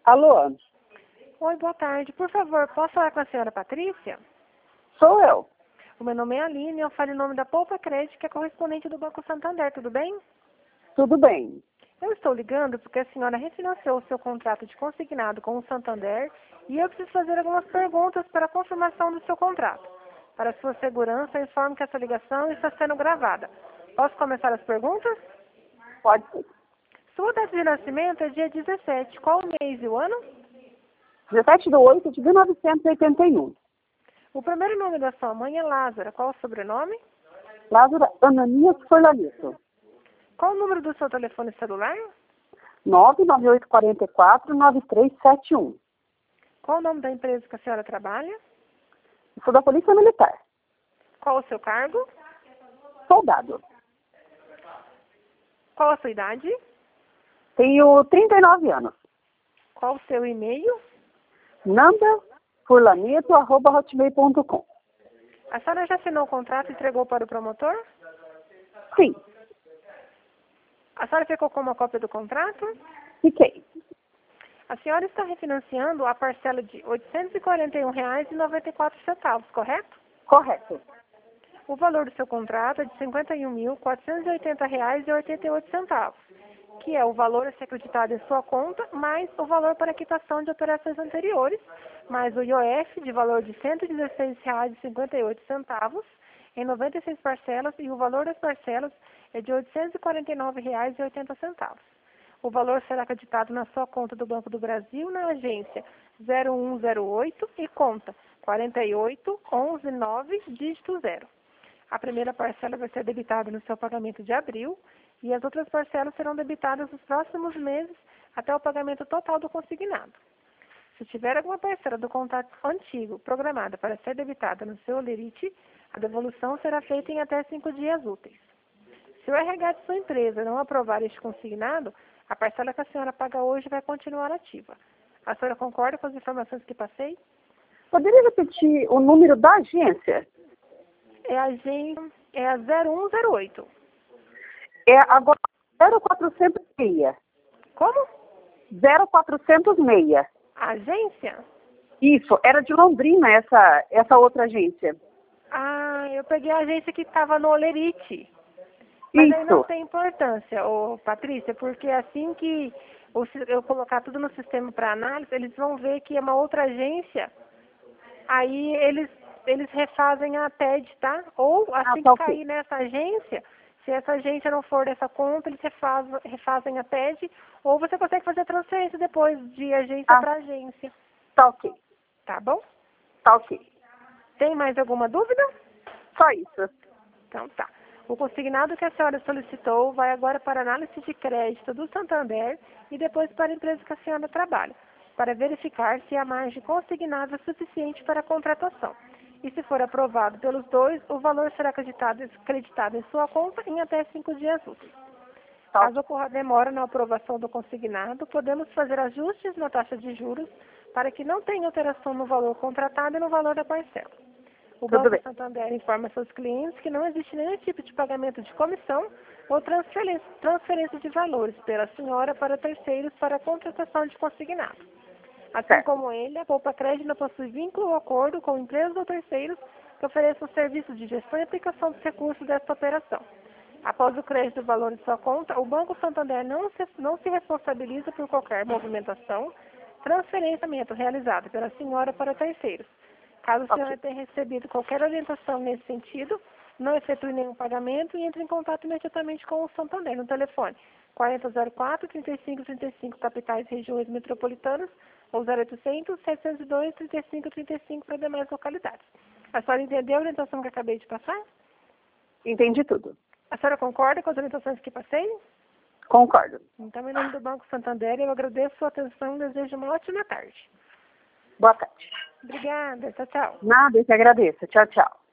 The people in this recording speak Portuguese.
Alô? Oi, boa tarde. Por favor, posso falar com a senhora Patrícia? Sou eu. O meu nome é Aline, eu falo em nome da Poupa Crédito, que é correspondente do Banco Santander, tudo bem? Tudo bem. Eu estou ligando porque a senhora refinanciou o seu contrato de consignado com o Santander e eu preciso fazer algumas perguntas para a confirmação do seu contrato. Para sua segurança, eu informo que essa ligação está sendo gravada. Posso começar as perguntas? Pode ser. Sua data de nascimento é dia 17. Qual o mês e o ano? 17/8/1981. O primeiro nome da sua mãe é Lázara. Qual o sobrenome? Lázara Ananias Forlanito. Qual o número do seu telefone celular? 99844-9371. Qual o nome da empresa que a senhora trabalha? Sou da Polícia Militar. Qual o seu cargo? Soldado. Qual a sua idade? Tenho 39 anos. Qual o seu e-mail? nandafurlanito@hotmail.com. A senhora já assinou o contrato e entregou para o promotor? Sim, A senhora ficou com uma cópia do contrato? fiquei. A senhora está refinanciando a parcela de R$ 841,94, correto? Correto. O valor do seu contrato é de R$ 51.480,88, que é o valor a ser acreditado em sua conta, mais o valor para quitação de operações anteriores, mais o IOF de valor de R$ 116,58 em 96 parcelas e o valor das parcelas é de R$ 849,80. O valor será acreditado na sua conta do Banco do Brasil na agência 0108 e conta 48119, dígito 0. A primeira parcela vai ser debitada no seu pagamento de abril e as outras parcelas serão debitadas nos próximos meses até o pagamento total do consignado. Se tiver alguma parcela do contrato antigo programada para ser debitada no seu holerite, a devolução será feita em até 5 dias úteis. Se o RH de sua empresa não aprovar este consignado, a parcela que a senhora paga hoje vai continuar ativa. A senhora concorda com as informações que passei? Poderia repetir o número da agência? É a 0108. É agora 0406. Como? 0406. A agência? Isso, era de Londrina essa outra agência. Ah, eu peguei a agência que estava no Olerite. Mas aí não Isso. tem importância, Patrícia, porque assim que eu colocar tudo no sistema para análise, eles vão ver que é uma outra agência, aí eles refazem a TED, tá? Ou assim Tá que ok. cair nessa agência, se essa agência não for dessa conta, eles refazem a TED, ou você consegue fazer a transferência depois de agência para agência. Tá ok. Tá bom? Tá ok. Tem mais alguma dúvida? Só isso. Então tá. O consignado que a senhora solicitou vai agora para análise de crédito do Santander e depois para a empresa que a senhora trabalha, para verificar se a margem consignada é suficiente para a contratação. E se for aprovado pelos dois, o valor será acreditado em sua conta em até 5 dias úteis. Caso ocorra demora na aprovação do consignado, podemos fazer ajustes na taxa de juros para que não tenha alteração no valor contratado e no valor da parcela. O Banco Santander informa seus clientes que não existe nenhum tipo de pagamento de comissão ou transferência de valores pela senhora para terceiros para a contratação de consignado. Assim como ele, a Poupa Crédito não possui vínculo ou acordo com empresas ou terceiros que ofereçam serviços de gestão e aplicação dos recursos desta operação. Após o crédito do valor em sua conta, o Banco Santander não se responsabiliza por qualquer movimentação, transferenciamento realizado pela senhora para terceiros. Caso a senhora tenha recebido qualquer orientação nesse sentido, não efetue nenhum pagamento e entre em contato imediatamente com o Santander no telefone 4004-3535, capitais e regiões metropolitanas, ou 0800-702-3535 para demais localidades. A senhora entendeu a orientação que acabei de passar? Entendi tudo. A senhora concorda com as orientações que passei? Concordo. Então, em nome do Banco Santander, eu agradeço a sua atenção e desejo uma ótima tarde. Boa tarde. Obrigada. Tchau, tchau. Nada, eu que agradeço. Tchau, tchau.